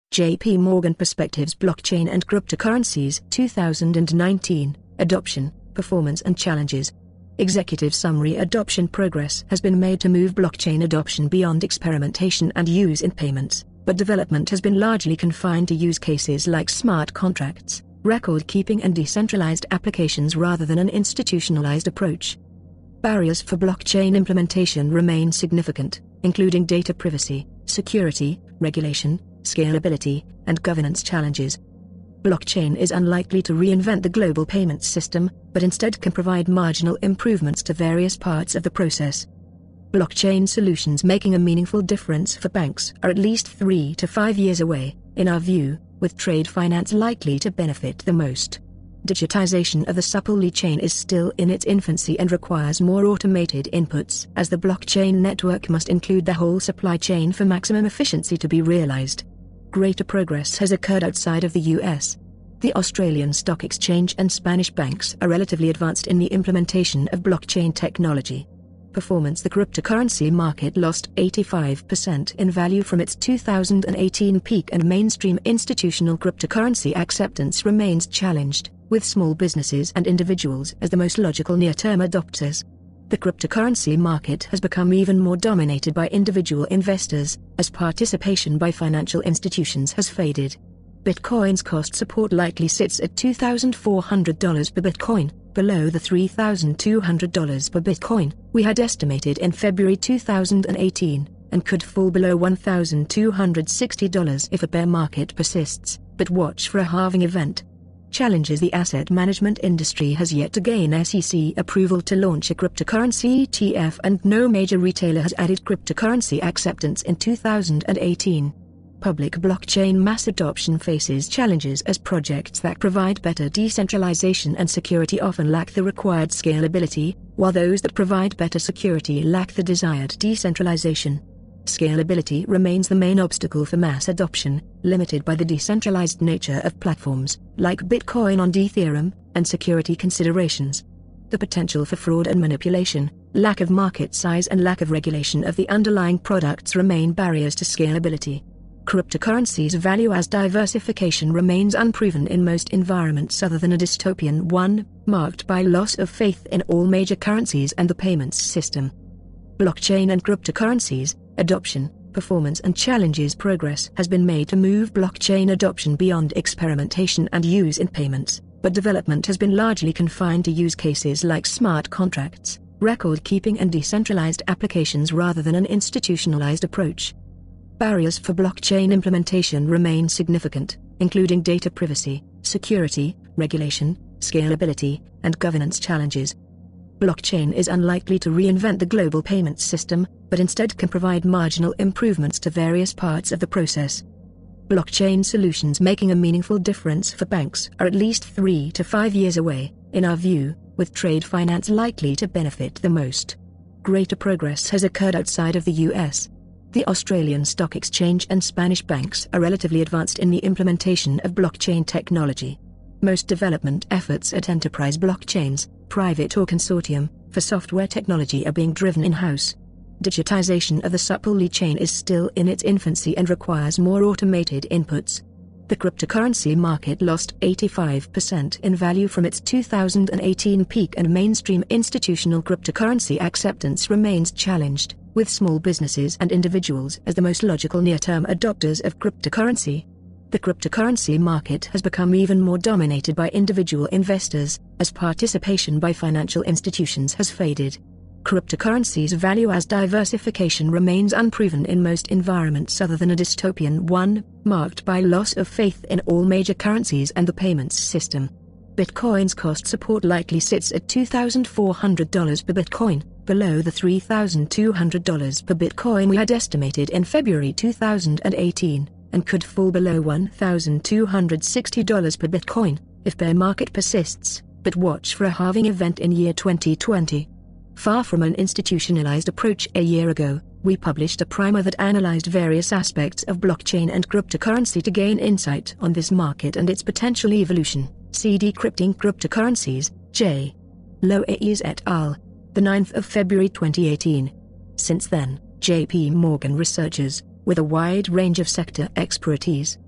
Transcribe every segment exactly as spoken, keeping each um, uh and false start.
J P Morgan Perspectives Blockchain and Cryptocurrencies two thousand nineteen, Adoption, Performance and Challenges. Executive Summary. Adoption progress has been made to move blockchain adoption beyond experimentation and use in payments, but development has been largely confined to use cases like smart contracts, record-keeping and decentralized applications rather than an institutionalized approach. Barriers for blockchain implementation remain significant, including data privacy, security, regulation, scalability, and governance challenges. Blockchain is unlikely to reinvent the global payments system, but instead can provide marginal improvements to various parts of the process. Blockchain solutions making a meaningful difference for banks are at least three to five years away, in our view, with trade finance likely to benefit the most. Digitization of the supply chain is still in its infancy and requires more automated inputs, as the blockchain network must include the whole supply chain for maximum efficiency to be realized. Greater progress has occurred outside of the U S. The Australian Stock Exchange and Spanish banks are relatively advanced in the implementation of blockchain technology. Performance. The cryptocurrency market lost eighty-five percent in value from its two thousand eighteen peak, and mainstream institutional cryptocurrency acceptance remains challenged, with small businesses and individuals as the most logical near-term adopters. The cryptocurrency market has become even more dominated by individual investors, as participation by financial institutions has faded. Bitcoin's cost support likely sits at two thousand four hundred dollars per Bitcoin, below the three thousand two hundred dollars per Bitcoin we had estimated in February two thousand eighteen, and could fall below one thousand two hundred sixty dollars if a bear market persists, but watch for a halving event. Challenges. The asset management industry has yet to gain S E C approval to launch a cryptocurrency E T F, and no major retailer has added cryptocurrency acceptance in two thousand eighteen. Public blockchain mass adoption faces challenges, as projects that provide better decentralization and security often lack the required scalability, while those that provide better security lack the desired decentralization. Scalability remains the main obstacle for mass adoption, limited by the decentralized nature of platforms, like Bitcoin on Ethereum, and security considerations. The potential for fraud and manipulation, lack of market size and lack of regulation of the underlying products remain barriers to scalability. Cryptocurrency's value as diversification remains unproven in most environments other than a dystopian one, marked by loss of faith in all major currencies and the payments system. Blockchain and cryptocurrencies, adoption, performance and challenges. Progress has been made to move blockchain adoption beyond experimentation and use in payments, but development has been largely confined to use cases like smart contracts, record-keeping and decentralized applications rather than an institutionalized approach. Barriers for blockchain implementation remain significant, including data privacy, security, regulation, scalability, and governance challenges. Blockchain is unlikely to reinvent the global payments system, but instead can provide marginal improvements to various parts of the process. Blockchain solutions making a meaningful difference for banks are at least three to five years away, in our view, with trade finance likely to benefit the most. Greater progress has occurred outside of the U S. The Australian Stock Exchange and Spanish banks are relatively advanced in the implementation of blockchain technology. Most development efforts at enterprise blockchains, private or consortium, for software technology are being driven in-house. Digitization of the supply chain is still in its infancy and requires more automated inputs. The cryptocurrency market lost eighty-five percent in value from its two thousand eighteen peak, and mainstream institutional cryptocurrency acceptance remains challenged, with small businesses and individuals as the most logical near-term adopters of cryptocurrency. The cryptocurrency market has become even more dominated by individual investors, as participation by financial institutions has faded. Cryptocurrency's value as diversification remains unproven in most environments other than a dystopian one, marked by loss of faith in all major currencies and the payments system. Bitcoin's cost support likely sits at two thousand four hundred dollars per Bitcoin, below the three thousand two hundred dollars per Bitcoin we had estimated in February two thousand eighteen, and could fall below one thousand two hundred sixty dollars per Bitcoin if bear market persists, but watch for a halving event in year twenty twenty. Far from an institutionalized approach a year ago, we published a primer that analyzed various aspects of blockchain and cryptocurrency to gain insight on this market and its potential evolution. See Decrypting Cryptocurrencies, J. Loeys et al., the ninth of February twenty eighteen. Since then, J P Morgan researchers, with a wide range of sector expertise,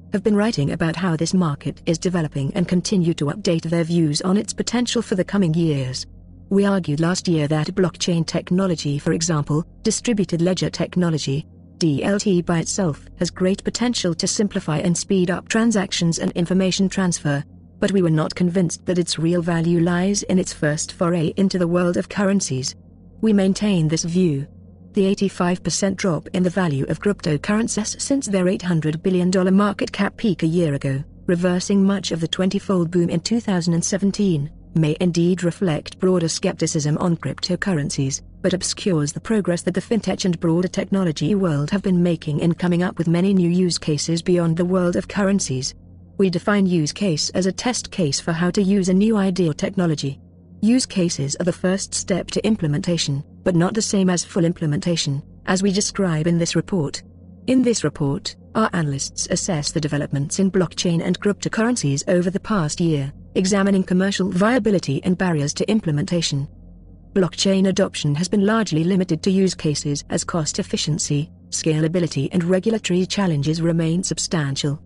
have been writing about how this market is developing and continue to update their views on its potential for the coming years. We argued last year that blockchain technology, for example, distributed ledger technology, D L T by itself, has great potential to simplify and speed up transactions and information transfer, but we were not convinced that its real value lies in its first foray into the world of currencies. We maintain this view. The eighty-five percent drop in the value of cryptocurrencies since their eight hundred billion dollars market cap peak a year ago, reversing much of the twenty-fold boom in two thousand seventeen, may indeed reflect broader skepticism on cryptocurrencies, but obscures the progress that the fintech and broader technology world have been making in coming up with many new use cases beyond the world of currencies. We define use case as a test case for how to use a new idea or technology. Use cases are the first step to implementation, but not the same as full implementation, as we describe in this report. In this report, our analysts assess the developments in blockchain and cryptocurrencies over the past year, examining commercial viability and barriers to implementation. Blockchain adoption has been largely limited to use cases as cost efficiency, scalability and regulatory challenges remain substantial.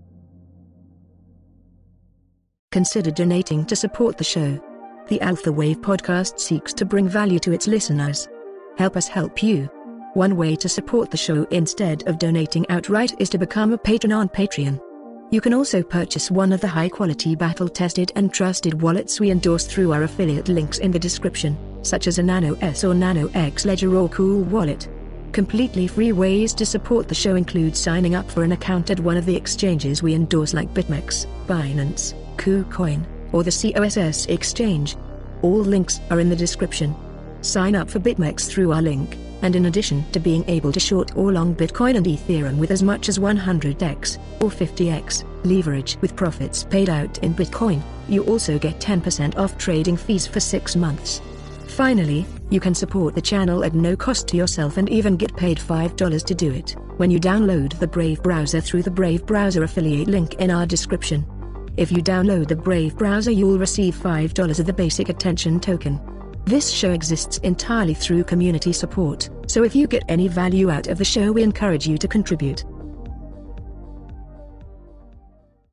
Consider donating to support the show. The Alpha Wave podcast seeks to bring value to its listeners. Help us help you. One way to support the show instead of donating outright is to become a patron on Patreon. You can also purchase one of the high-quality battle-tested and trusted wallets we endorse through our affiliate links in the description, such as a Nano S or Nano X Ledger or Cool Wallet. Completely free ways to support the show include signing up for an account at one of the exchanges we endorse like BitMEX, Binance, KuCoin, or the C O S S exchange. All links are in the description. Sign up for BitMEX through our link, and in addition to being able to short or long Bitcoin and Ethereum with as much as one hundred x or fifty x leverage with profits paid out in Bitcoin, you also get ten percent off trading fees for six months. Finally, you can support the channel at no cost to yourself and even get paid five dollars to do it when you download the Brave browser through the Brave browser affiliate link in our description. If you download the Brave browser, you'll receive five dollars of the basic attention token. This show exists entirely through community support, so if you get any value out of the show, we encourage you to contribute.